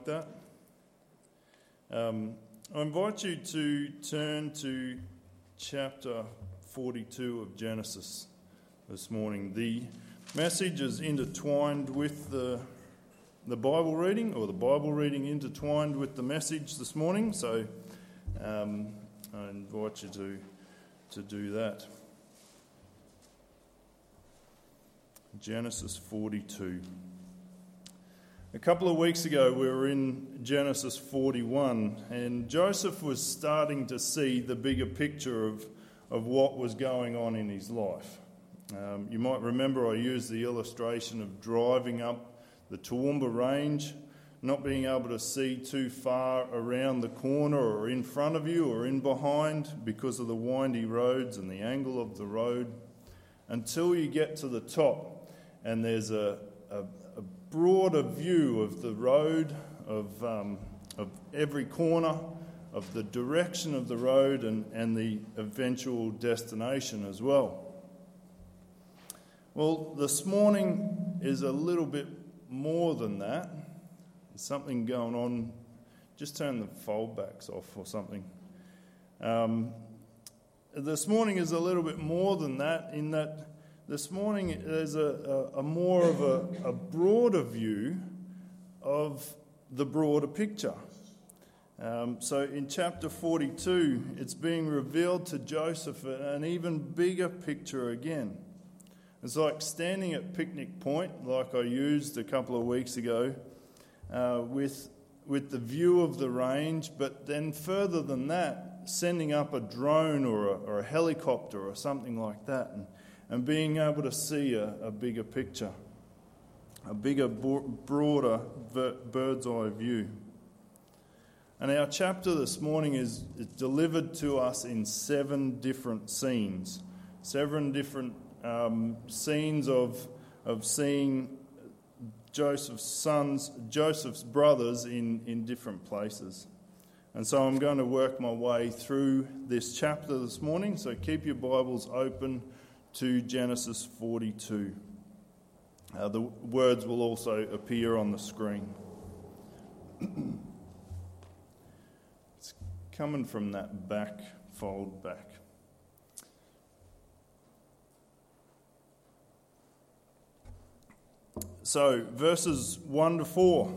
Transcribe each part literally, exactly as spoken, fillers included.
that? Um, I invite you to turn to chapter forty-two of Genesis this morning. The message is intertwined with the, the Bible reading, or the Bible reading intertwined with the message this morning, so um, I invite you to, to do that. Genesis forty-two. A couple of weeks ago we were in Genesis forty-one, and Joseph was starting to see the bigger picture of, of what was going on in his life. Um, you might remember I used the illustration of driving up the Toowoomba Range, not being able to see too far around the corner or in front of you or in behind because of the windy roads and the angle of the road, until you get to the top and there's a, a a broader view of the road, of um, of every corner, of the direction of the road and, and the eventual destination as well. Well, this morning is a little bit more than that. There's something going on. Just turn the fold backs off or something. Um, this morning is a little bit more than that, in that this morning there's a, a, a more of a, a broader view of the broader picture. Um, so in chapter forty-two, it's being revealed to Joseph an even bigger picture again. It's like standing at picnic point, like I used a couple of weeks ago, uh, with, with the view of the range, but then further than that, sending up a drone or a, or a helicopter or something like that, and and being able to see a, a bigger picture, a bigger, broader bird's eye view. And our chapter this morning is, is delivered to us in seven different scenes, seven different um, scenes of of seeing Joseph's sons, Joseph's brothers in, in different places. And so I'm going to work my way through this chapter this morning, so keep your Bibles open to Genesis forty-two. Uh, the words will also appear on the screen. It's coming from that back fold back. So, verses one to four.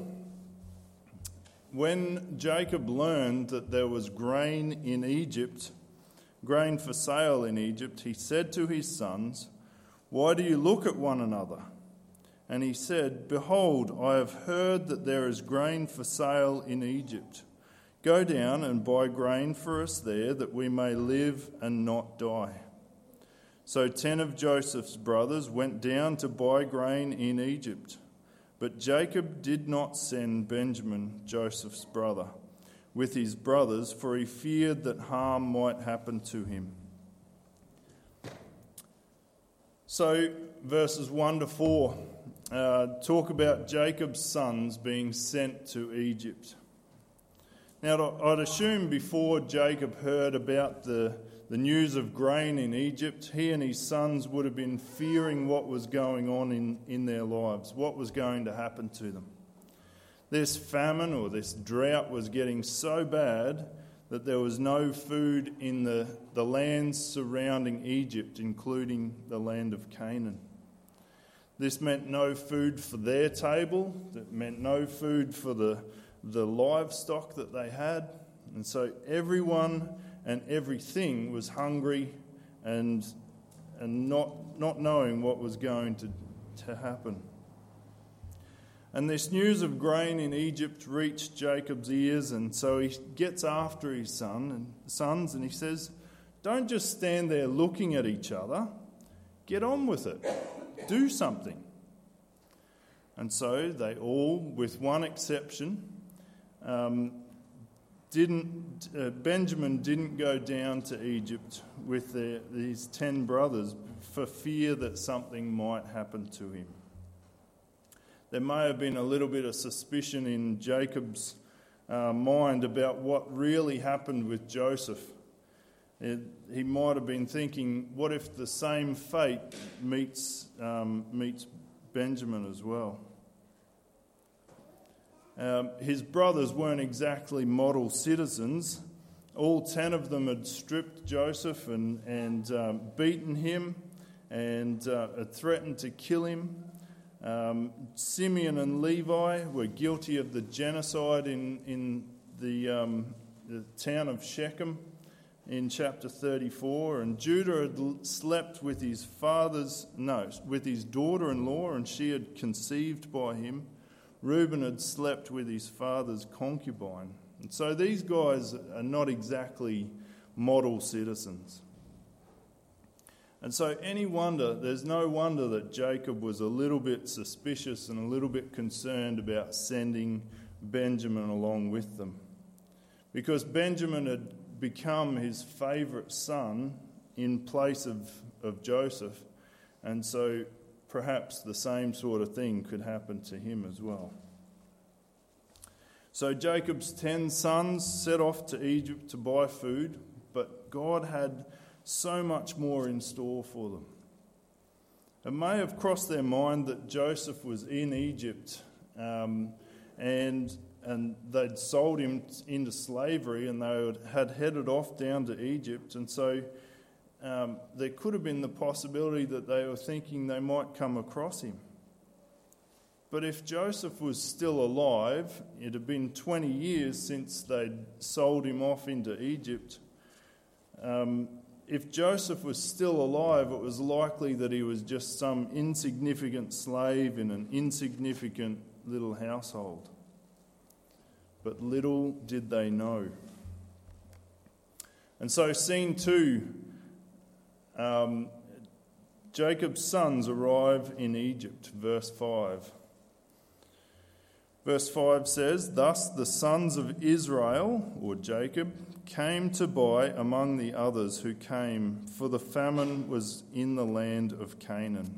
When Jacob learned that there was grain in Egypt, grain for sale in Egypt, he said to his sons, "Why do you look at one another?" And he said, "Behold, I have heard that there is grain for sale in Egypt. Go down and buy grain for us there, that we may live and not die." So ten of Joseph's brothers went down to buy grain in Egypt. But Jacob did not send Benjamin, Joseph's brother, with his brothers, for he feared that harm might happen to him. So, verses one to four uh, talk about Jacob's sons being sent to Egypt. Now, I'd assume before Jacob heard about the, the news of grain in Egypt, he and his sons would have been fearing what was going on in, in their lives, what was going to happen to them. This famine or this drought was getting so bad that there was no food in the, the lands surrounding Egypt, including the land of Canaan. This meant no food for their table. It meant no food for the, the livestock that they had. And so everyone and everything was hungry and, and not, not knowing what was going to, to happen. And this news of grain in Egypt reached Jacob's ears, and so he gets after his son and sons and he says, "Don't just stand there looking at each other. Get on with it. Do something." And so they all, with one exception, um, didn't. Uh, Benjamin didn't go down to Egypt with their, these ten brothers for fear that something might happen to him. There may have been a little bit of suspicion in Jacob's uh, mind about what really happened with Joseph. It, he might have been thinking, what if the same fate meets um, meets Benjamin as well? Um, his brothers weren't exactly model citizens. All ten of them had stripped Joseph and, and um, beaten him and uh, had threatened to kill him. Um, Simeon and Levi were guilty of the genocide in, in the, um, the town of Shechem in chapter thirty-four. And Judah had slept with his father's, no, with his daughter-in-law, and she had conceived by him. Reuben had slept with his father's concubine. And so these guys are not exactly model citizens. And so any wonder, there's no wonder that Jacob was a little bit suspicious and a little bit concerned about sending Benjamin along with them. Because Benjamin had become his favourite son in place of, of Joseph. And so perhaps the same sort of thing could happen to him as well. So Jacob's ten sons set off to Egypt to buy food, but God had so much more in store for them. It may have crossed their mind that Joseph was in Egypt um, and, and they'd sold him into slavery, and they had headed off down to Egypt. And so um, there could have been the possibility that they were thinking they might come across him. But if Joseph was still alive, it had been twenty years since they'd sold him off into Egypt. Um, if Joseph was still alive, it was likely that he was just some insignificant slave in an insignificant little household. But little did they know. And so scene two, um, Jacob's sons arrive in Egypt, verse five. Verse five says, "Thus the sons of Israel," or Jacob, "came to buy among the others who came, for the famine was in the land of Canaan."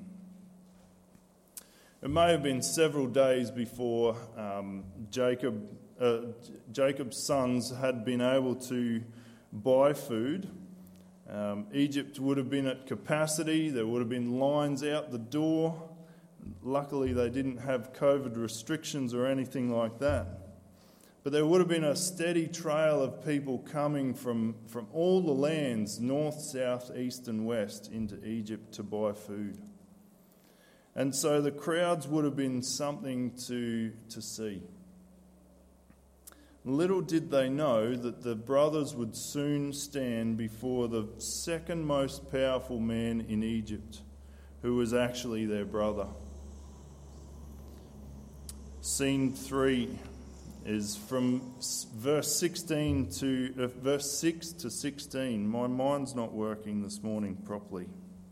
It may have been several days before um, Jacob, uh, Jacob's sons had been able to buy food. Um, Egypt would have been at capacity. There would have been lines out the door. Luckily, they didn't have COVID restrictions or anything like that. But there would have been a steady trail of people coming from, from all the lands, north, south, east and west, into Egypt to buy food. And so the crowds would have been something to, to see. Little did they know that the brothers would soon stand before the second most powerful man in Egypt, who was actually their brother. Scene three is from verse sixteen to uh, verse six to sixteen. My mind's not working this morning properly.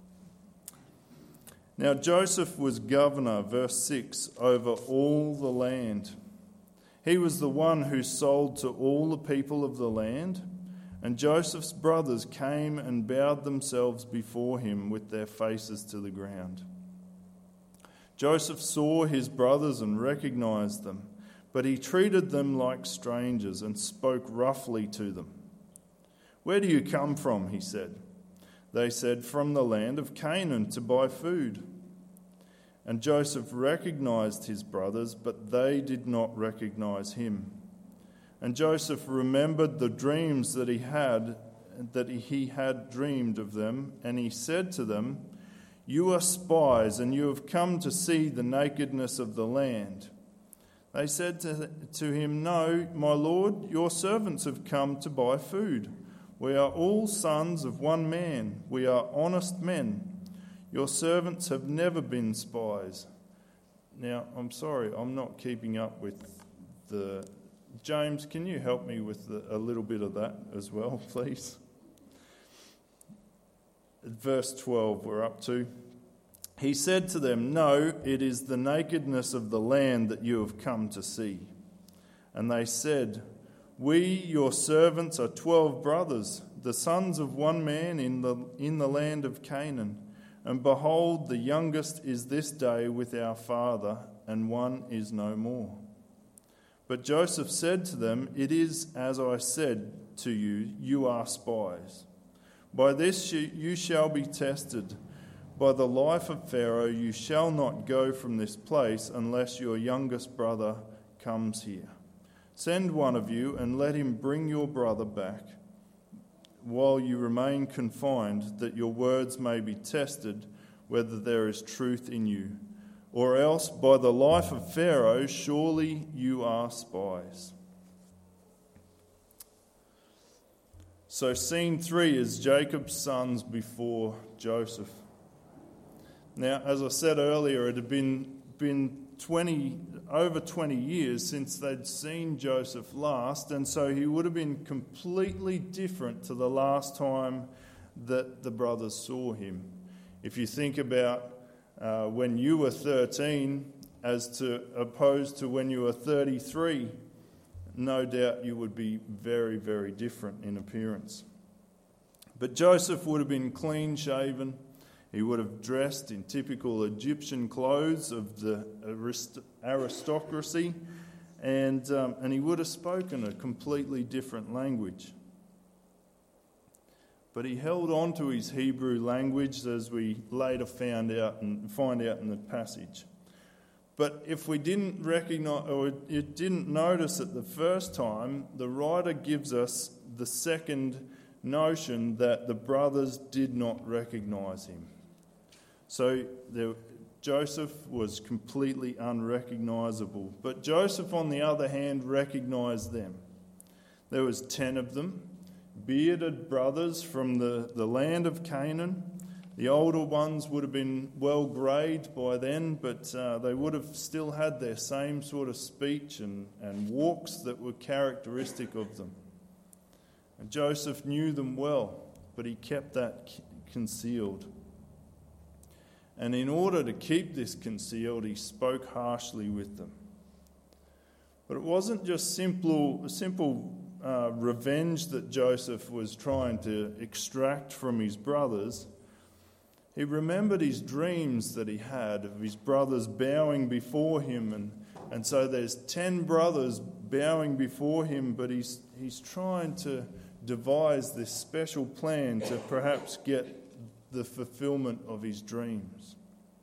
Now Joseph was governor, verse six, over all the land. He was the one who sold to all the people of the land, and Joseph's brothers came and bowed themselves before him with their faces to the ground. Joseph saw his brothers and recognized them, but he treated them like strangers and spoke roughly to them. "Where do you come from?" he said. They said, "From the land of Canaan to buy food." And Joseph recognized his brothers, but they did not recognize him. And Joseph remembered the dreams that he had, that he had dreamed of them, and he said to them, "You are spies, and you have come to see the nakedness of the land." They said to, to him, "No, my lord, your servants have come to buy food. We are all sons of one man. We are honest men. Your servants have never been spies." Now, I'm sorry, I'm not keeping up with the... James, can you help me with the, a little bit of that as well, please? Verse twelve we're up to. He said to them, "No, it is the nakedness of the land that you have come to see." And they said, "We, your servants, are twelve brothers, the sons of one man in the in the land of Canaan. And behold, the youngest is this day with our father, and one is no more." But Joseph said to them, "It is as I said to you, you are spies. By this you shall be tested. By the life of Pharaoh you shall not go from this place unless your youngest brother comes here. Send one of you and let him bring your brother back while you remain confined, that your words may be tested whether there is truth in you. Or else, by the life of Pharaoh, surely you are spies." So scene three is Jacob's sons before Joseph. Now, as I said earlier, it had been, been twenty, over twenty years since they'd seen Joseph last, and so he would have been completely different to the last time that the brothers saw him. If you think about uh, when you were thirteen as to opposed to when you were thirty-three, no doubt you would be very, very different in appearance. But Joseph would have been clean-shaven. He would have dressed in typical Egyptian clothes of the arist- aristocracy, and, um, and he would have spoken a completely different language. But he held on to his Hebrew language, as we later found out and find out in the passage. But if we didn't recognize or it didn't notice it the first time, the writer gives us the second notion that the brothers did not recognize him. So there, Joseph was completely unrecognizable. But Joseph, on the other hand, recognized them. There was ten of them, bearded brothers from the, the land of Canaan. The older ones would have been well greyed by then, but uh, they would have still had their same sort of speech and, and walks that were characteristic of them. And Joseph knew them well, but he kept that concealed. And in order to keep this concealed, he spoke harshly with them. But it wasn't just simple, simple uh, revenge that Joseph was trying to extract from his brothers. He remembered his dreams that he had of his brothers bowing before him. And, and so there's ten brothers bowing before him, but he's, he's trying to devise this special plan to perhaps get the fulfillment of his dreams.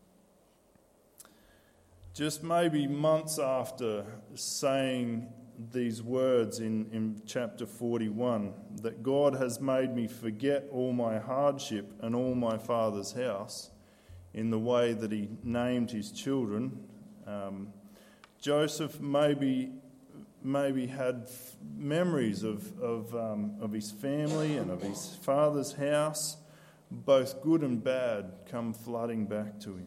Just maybe months after saying these words in, in chapter forty-one, that God has made me forget all my hardship and all my father's house, in the way that he named his children, um, Joseph maybe maybe had f- memories of of, um, of his family and of his father's house, both good and bad, come flooding back to him.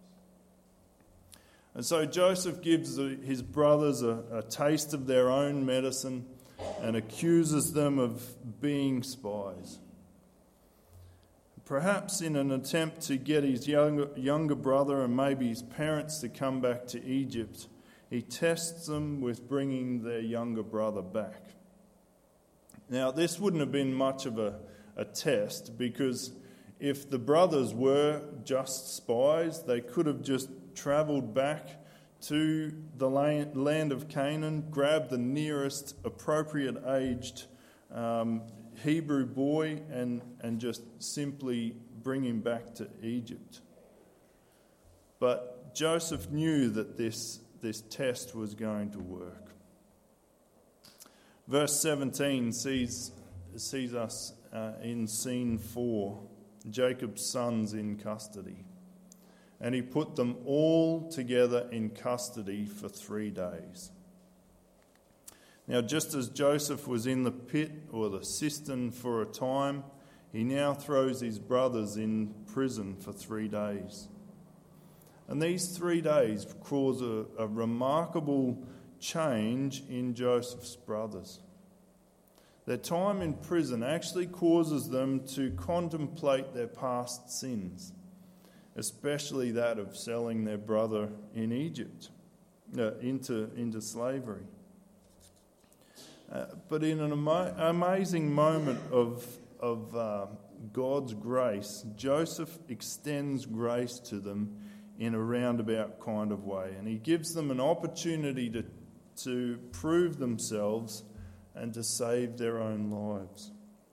And so Joseph gives his brothers a, a taste of their own medicine and accuses them of being spies. Perhaps in an attempt to get his younger, younger brother and maybe his parents to come back to Egypt, he tests them with bringing their younger brother back. Now, this wouldn't have been much of a, a test, because if the brothers were just spies, they could have just travelled back to the land, land of Canaan, grabbed the nearest appropriate aged um, Hebrew boy and, and just simply bring him back to Egypt. But Joseph knew that this, this test was going to work. Verse seventeen sees, sees us uh, in scene four, Jacob's sons in custody. And he put them all together in custody for three days. Now, just as Joseph was in the pit or the cistern for a time, he now throws his brothers in prison for three days. And these three days cause a, a remarkable change in Joseph's brothers. Their time in prison actually causes them to contemplate their past sins, especially that of selling their brother in Egypt uh, into, into slavery. Uh, but in an ama- amazing moment of, of uh, God's grace, Joseph extends grace to them in a roundabout kind of way. And he gives them an opportunity to, to prove themselves and to save their own lives.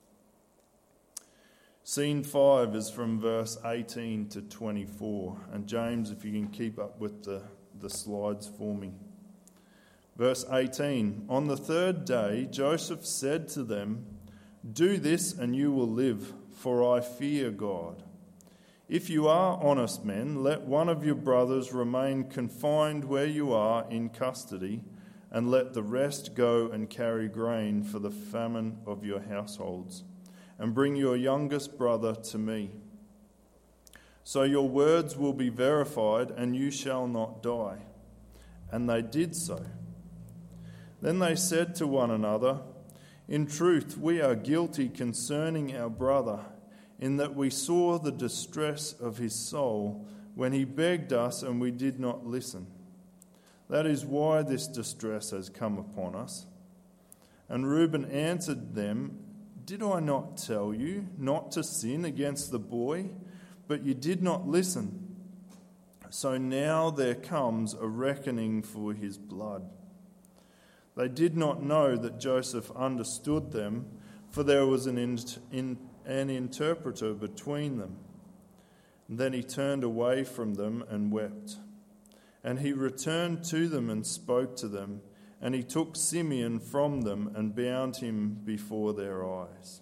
Scene five is from verse eighteen to twenty-four. And James, if you can keep up with the, the slides for me. Verse eighteen, on the third day Joseph said to them, do this and you will live, for I fear God. If you are honest men, let one of your brothers remain confined where you are in custody, and let the rest go and carry grain for the famine of your households, and bring your youngest brother to me. So your words will be verified, and you shall not die. And they did so. Then they said to one another, in truth, we are guilty concerning our brother, in that we saw the distress of his soul when he begged us and we did not listen. That is why this distress has come upon us. And Reuben answered them, did I not tell you not to sin against the boy? But you did not listen. So now there comes a reckoning for his blood. They did not know that Joseph understood them, for there was an, in, in, an interpreter between them. And then he turned away from them and wept. And he returned to them and spoke to them, and he took Simeon from them and bound him before their eyes.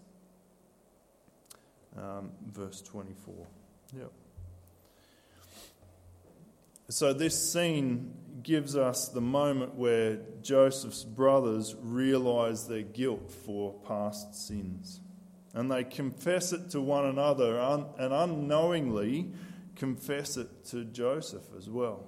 Um, verse twenty-four. Yep. So this scene gives us the moment where Joseph's brothers realise their guilt for past sins. And they confess it to one another un- and unknowingly confess it to Joseph as well.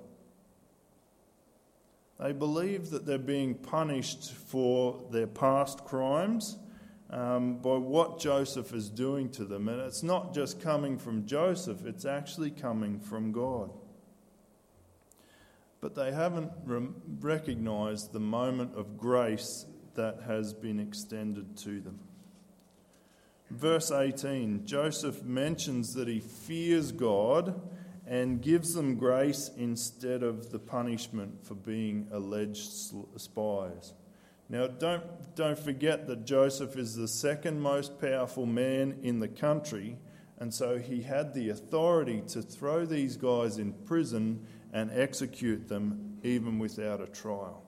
They believe that they're being punished for their past crimes um, by what Joseph is doing to them. And it's not just coming from Joseph, it's actually coming from God. But they haven't re- recognised the moment of grace that has been extended to them. Verse eighteen, Joseph mentions that he fears God and gives them grace instead of the punishment for being alleged spies. Now, don't, don't forget that Joseph is the second most powerful man in the country, and so he had the authority to throw these guys in prison and execute them even without a trial.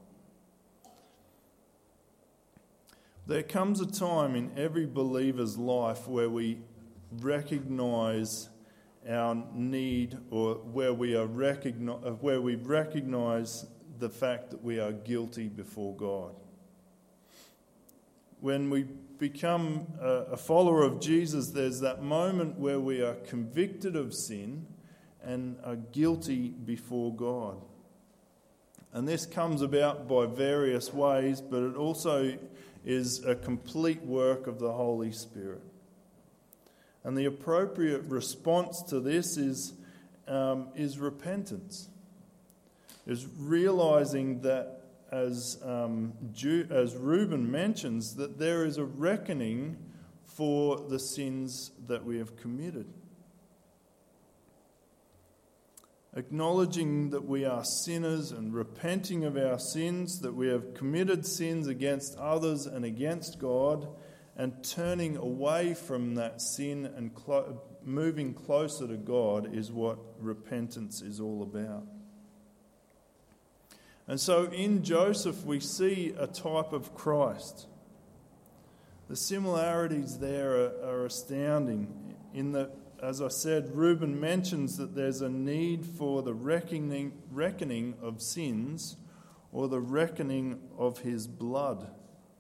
There comes a time in every believer's life where we recognise our need, or where we are recogni- where we recognise the fact that we are guilty before God. When we become a follower of Jesus, there's that moment where we are convicted of sin and are guilty before God. And this comes about by various ways, but it also is a complete work of the Holy Spirit. And the appropriate response to this is, um, is repentance. Is realising that, as, um, Ju- as Reuben mentions, that there is a reckoning for the sins that we have committed. Acknowledging that we are sinners and repenting of our sins, that we have committed sins against others and against God, and turning away from that sin and clo- moving closer to God is what repentance is all about. And so in Joseph we see a type of Christ. The similarities there are, are astounding in that, as I said, Reuben mentions that there's a need for the reckoning, reckoning of sins, or the reckoning of his blood.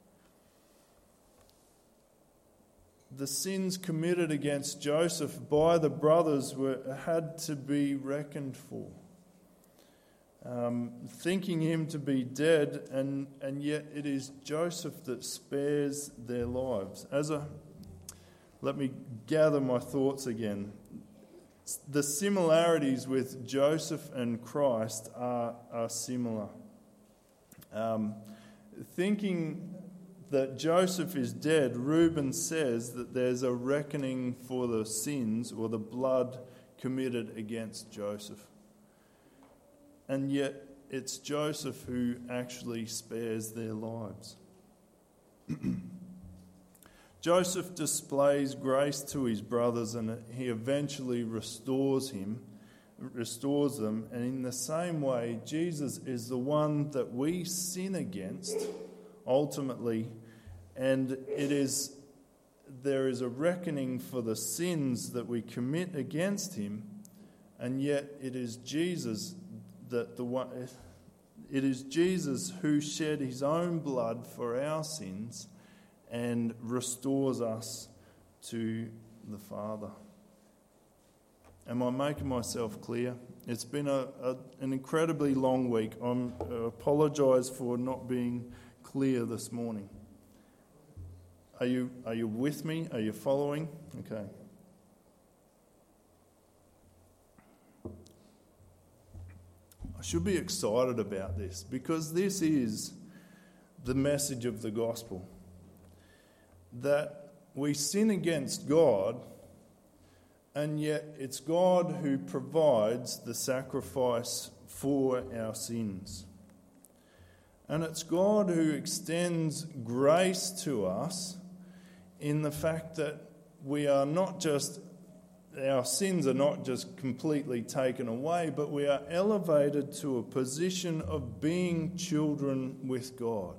The sins committed against Joseph by the brothers were had to be reckoned for. Um, thinking him to be dead, and, and yet it is Joseph that spares their lives. As a, let me gather my thoughts again. The similarities with Joseph and Christ are, are similar. Um, thinking that Joseph is dead, Reuben says that there's a reckoning for the sins or the blood committed against Joseph. And yet it's Joseph who actually spares their lives. Joseph displays grace to his brothers, and he eventually restores him restores them. And in the same way, Jesus is the one that we sin against, ultimately. And it is there is a reckoning for the sins that we commit against him, and yet it is Jesus that the one it is Jesus who shed his own blood for our sins and restores us to the Father. Am I making myself clear? It's been a, a an incredibly long week. I'm, I apologise for not being clear this morning. Are you are you with me? Are you following? Okay. I should be excited about this because this is the message of the gospel. That we sin against God, and yet it's God who provides the sacrifice for our sins. And it's God who extends grace to us in the fact that we are not just, our sins are not just completely taken away, but we are elevated to a position of being children with God.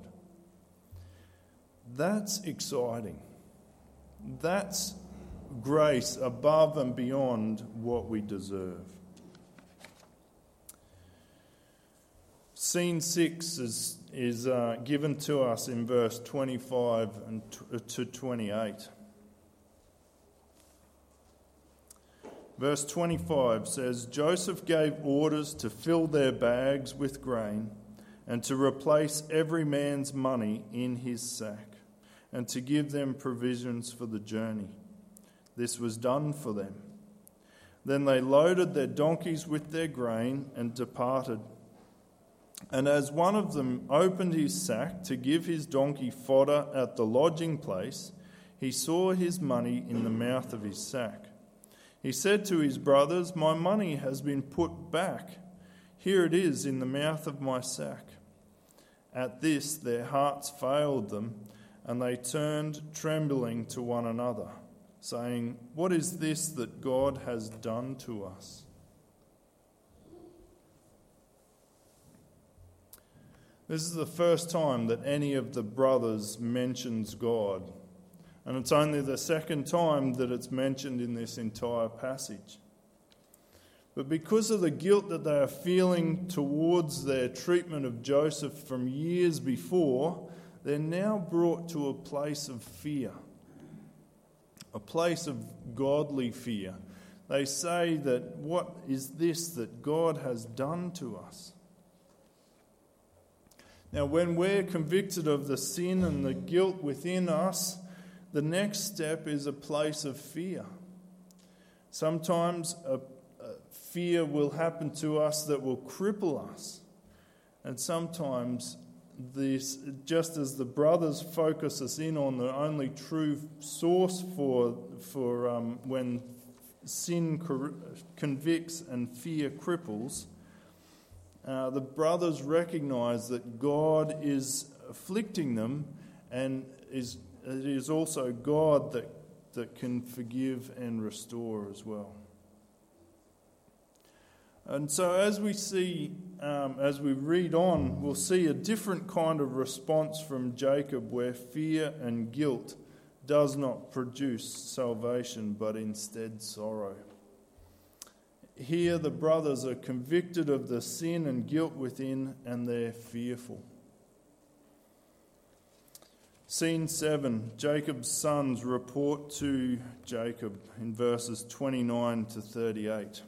That's exciting. That's grace above and beyond what we deserve. Scene six is, is uh, given to us in verse twenty-five and t- to twenty-eight. Verse twenty-five says, Joseph gave orders to fill their bags with grain and to replace every man's money in his sack and to give them provisions for the journey. This was done for them. Then they loaded their donkeys with their grain and departed. And as one of them opened his sack to give his donkey fodder at the lodging place, he saw his money in the mouth of his sack. He said to his brothers, My money has been put back. Here it is in the mouth of my sack. At this their hearts failed them, and they turned trembling to one another, saying, What is this that God has done to us? This is the first time that any of the brothers mentions God. And it's only the second time that it's mentioned in this entire passage. But because of the guilt that they are feeling towards their treatment of Joseph from years before, they're now brought to a place of fear, a place of godly fear. They say that, what is this that God has done to us? Now, when we're convicted of the sin and the guilt within us, the next step is a place of fear. Sometimes a, a fear will happen to us that will cripple us. And sometimes, this, just as the brothers focus us in on the only true source for, for um, when sin cor- convicts and fear cripples, Uh, the brothers recognize that God is afflicting them, and is it is also God that, that can forgive and restore as well. And so as we see, um, as we read on, we'll see a different kind of response from Jacob, where fear and guilt does not produce salvation, but instead sorrow. Here the brothers are convicted of the sin and guilt within, and they're fearful. Scene seven, Jacob's sons report to Jacob in verses twenty-nine to thirty-eight.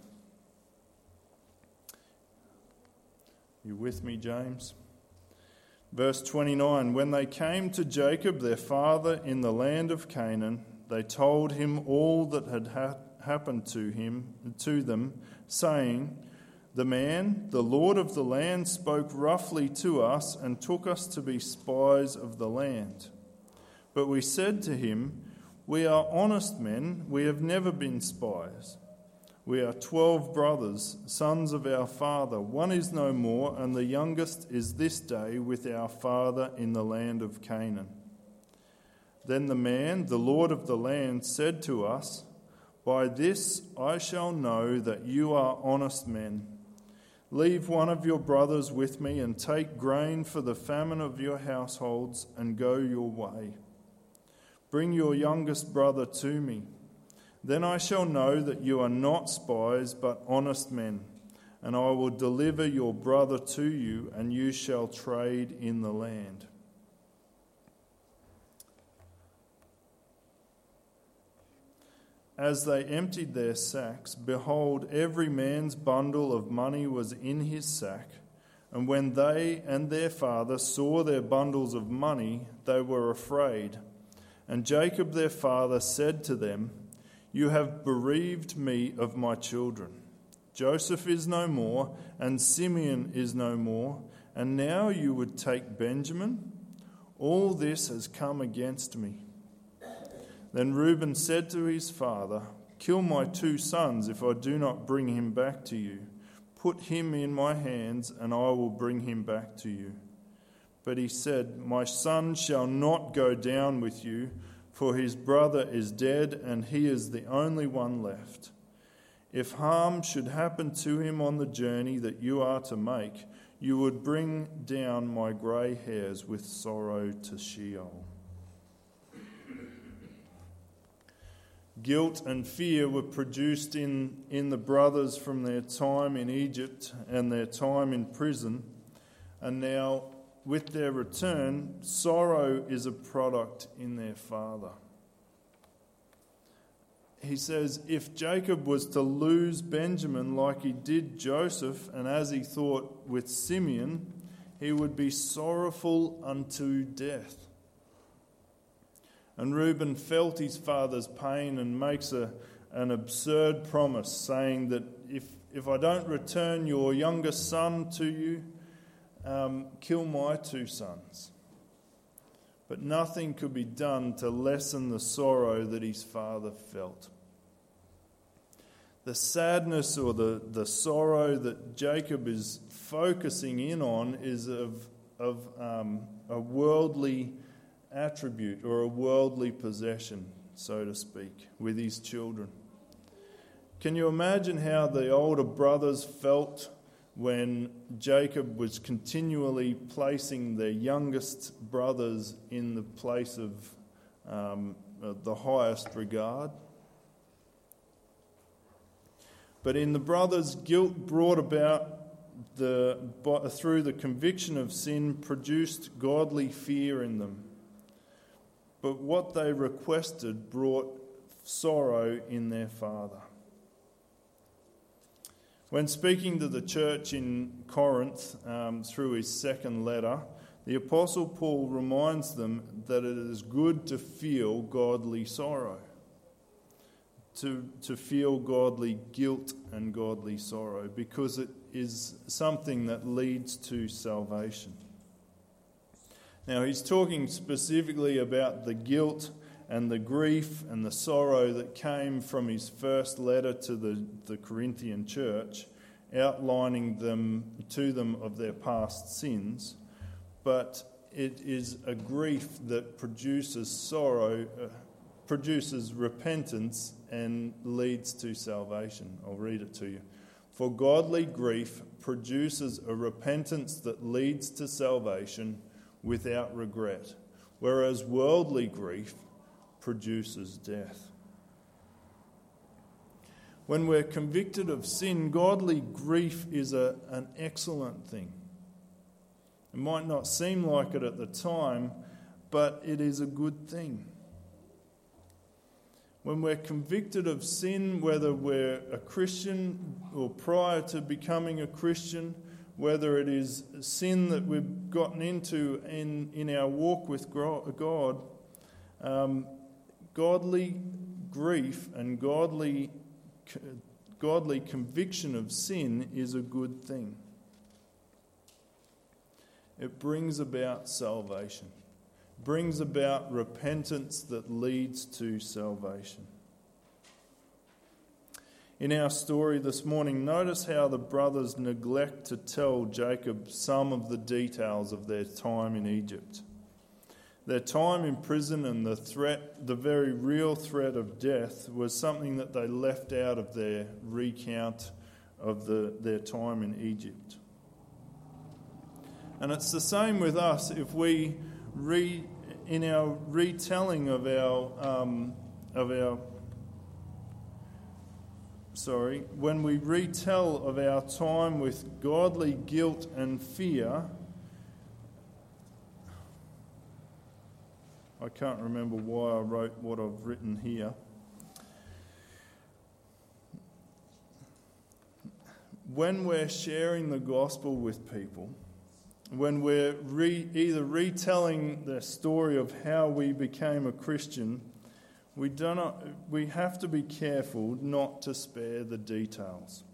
You with me, James? Verse twenty-nine, When they came to Jacob, their father, in the land of Canaan, they told him all that had happened happened to him, to them, saying, The man, the Lord of the land, spoke roughly to us and took us to be spies of the land. But we said to him, We are honest men, we have never been spies. We are twelve brothers, sons of our father. One is no more, and the youngest is this day with our father in the land of Canaan. Then the man, the Lord of the land, said to us, By this I shall know that you are honest men. Leave one of your brothers with me and take grain for the famine of your households and go your way. Bring your youngest brother to me. Then I shall know that you are not spies but honest men, and I will deliver your brother to you, and you shall trade in the land. As they emptied their sacks, behold, every man's bundle of money was in his sack. And when they and their father saw their bundles of money, they were afraid. And Jacob their father said to them, You have bereaved me of my children. Joseph is no more, and Simeon is no more, and now you would take Benjamin? All this has come against me. Then Reuben said to his father, Kill my two sons if I do not bring him back to you. Put him in my hands, and I will bring him back to you. But he said, My son shall not go down with you, for his brother is dead, and he is the only one left. If harm should happen to him on the journey that you are to make, you would bring down my grey hairs with sorrow to Sheol. Guilt and fear were produced in, in the brothers from their time in Egypt and their time in prison. And now, with their return, sorrow is a product in their father. He says, if Jacob was to lose Benjamin like he did Joseph, and as he thought with Simeon, he would be sorrowful unto death. And Reuben felt his father's pain and makes a, an absurd promise, saying that if, if I don't return your youngest son to you, um, kill my two sons. But nothing could be done to lessen the sorrow that his father felt. The sadness or the, the sorrow that Jacob is focusing in on is of, of um, a worldly attribute or a worldly possession, so to speak, with his children. Can you imagine how the older brothers felt when Jacob was continually placing their youngest brothers in the place of um, the highest regard? But in the brothers, guilt brought about the through the conviction of sin produced godly fear in them. But what they requested brought sorrow in their father. When speaking to the church in Corinth um, through his second letter, the Apostle Paul reminds them that it is good to feel godly sorrow, to, to feel godly guilt and godly sorrow, because it is something that leads to salvation. Now, he's talking specifically about the guilt and the grief and the sorrow that came from his first letter to the, the Corinthian church, outlining them to them of their past sins. But it is a grief that produces sorrow, uh, produces repentance and leads to salvation. I'll read it to you. For godly grief produces a repentance that leads to salvation without regret, whereas worldly grief produces death. When we're convicted of sin, godly grief is a, an excellent thing. It might not seem like it at the time, but it is a good thing. When we're convicted of sin, whether we're a Christian or prior to becoming a Christian, whether it is sin that we've gotten into in, in our walk with God, um, godly grief and godly, godly conviction of sin is a good thing. It brings about salvation, brings about repentance that leads to salvation. In our story this morning, notice how the brothers neglect to tell Jacob some of the details of their time in Egypt. Their time in prison and the threat, the very real threat of death, was something that they left out of their recount of the, their time in Egypt. And it's the same with us. If we re, in our retelling of our um, of our sorry, when we retell of our time with godly guilt and fear, I can't remember why I wrote what I've written here. When we're sharing the gospel with people, when we're re, either retelling the story of how we became a Christian, we do not. We have to be careful not to spare the details.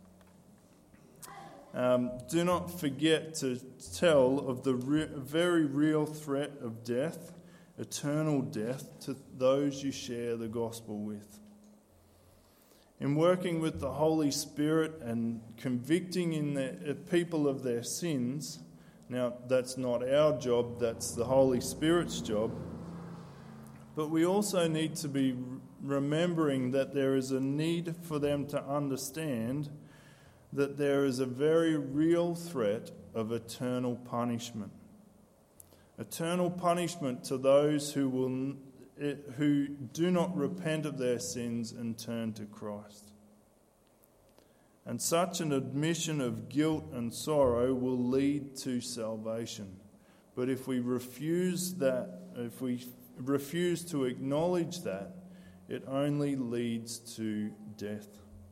Um, do not forget to tell of the re- very real threat of death, eternal death, to those you share the gospel with. In working with the Holy Spirit and convicting in the people of their sins, now that's not our job, that's the Holy Spirit's job, but we also need to be remembering that there is a need for them to understand that there is a very real threat of eternal punishment. Eternal punishment to those who will who do not repent of their sins and turn to Christ. And such an admission of guilt and sorrow will lead to salvation. But if we refuse that, if we refuse to acknowledge that, it only leads to death.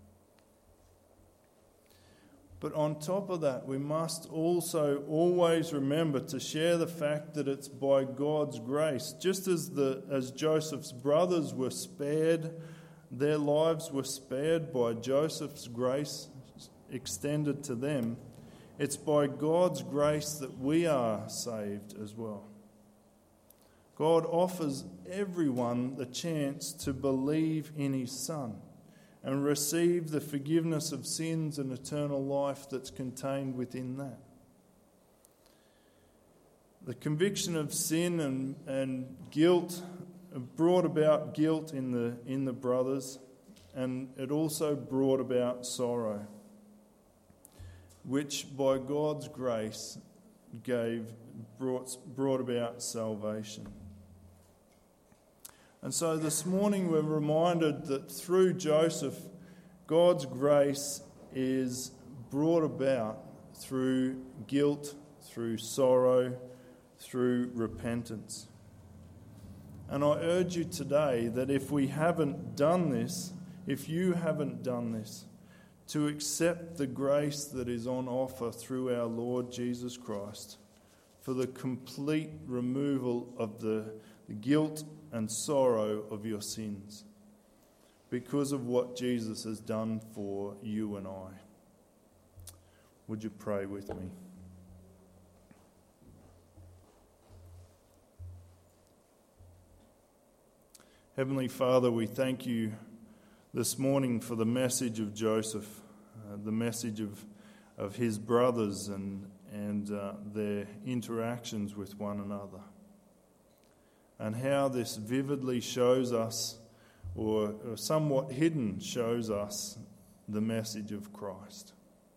But on top of that, we must also always remember to share the fact that it's by God's grace. Just as the as Joseph's brothers were spared, their lives were spared by Joseph's grace extended to them, it's by God's grace that we are saved as well. God offers everyone the chance to believe in his Son and receive the forgiveness of sins and eternal life that's contained within that. The conviction of sin and, and guilt brought about guilt in the in the brothers, and it also brought about sorrow, which by God's grace gave brought brought about salvation. And so this morning we're reminded that through Joseph, God's grace is brought about through guilt, through sorrow, through repentance. And I urge you today that if we haven't done this, if you haven't done this, to accept the grace that is on offer through our Lord Jesus Christ for the complete removal of the, the guilt and sorrow of your sins because of what Jesus has done for you and I. Would you pray with me? Heavenly Father, we thank you this morning for the message of Joseph, uh, the message of of his brothers and, and uh, their interactions with one another, and how this vividly shows us, or, or somewhat hidden shows us, the message of Christ.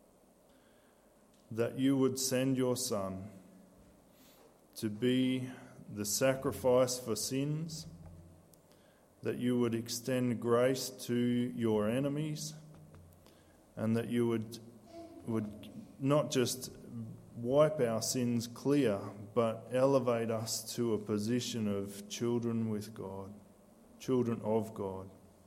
That you would send your Son to be the sacrifice for sins, that you would extend grace to your enemies, and that you would would not just wipe our sins clear, but elevate us to a position of children with God, children of God,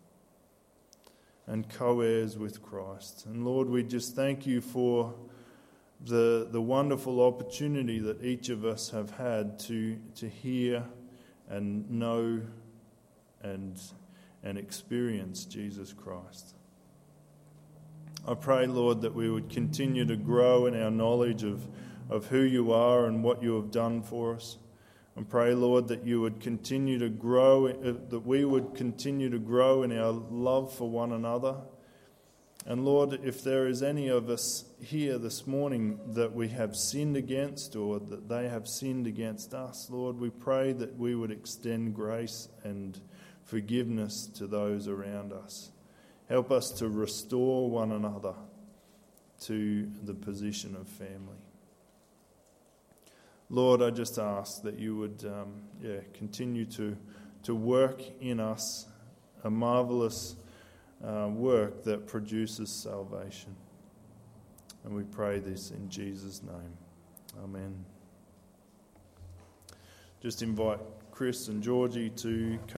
and co-heirs with Christ. And Lord, we just thank you for the the wonderful opportunity that each of us have had to to hear and know and and experience Jesus Christ. I pray, Lord, that we would continue to grow in our knowledge of, of who you are and what you have done for us. And pray, Lord, that you would continue to grow, that we would continue to grow in our love for one another, And Lord, if there is any of us here this morning that we have sinned against or that they have sinned against us, Lord, we pray that we would extend grace and forgiveness to those around us. Help us to restore one another to the position of family. Lord, I just ask that you would um, yeah, continue to, to work in us a marvellous uh, work that produces salvation. And we pray this in Jesus' name. Amen. Just invite Chris and Georgie to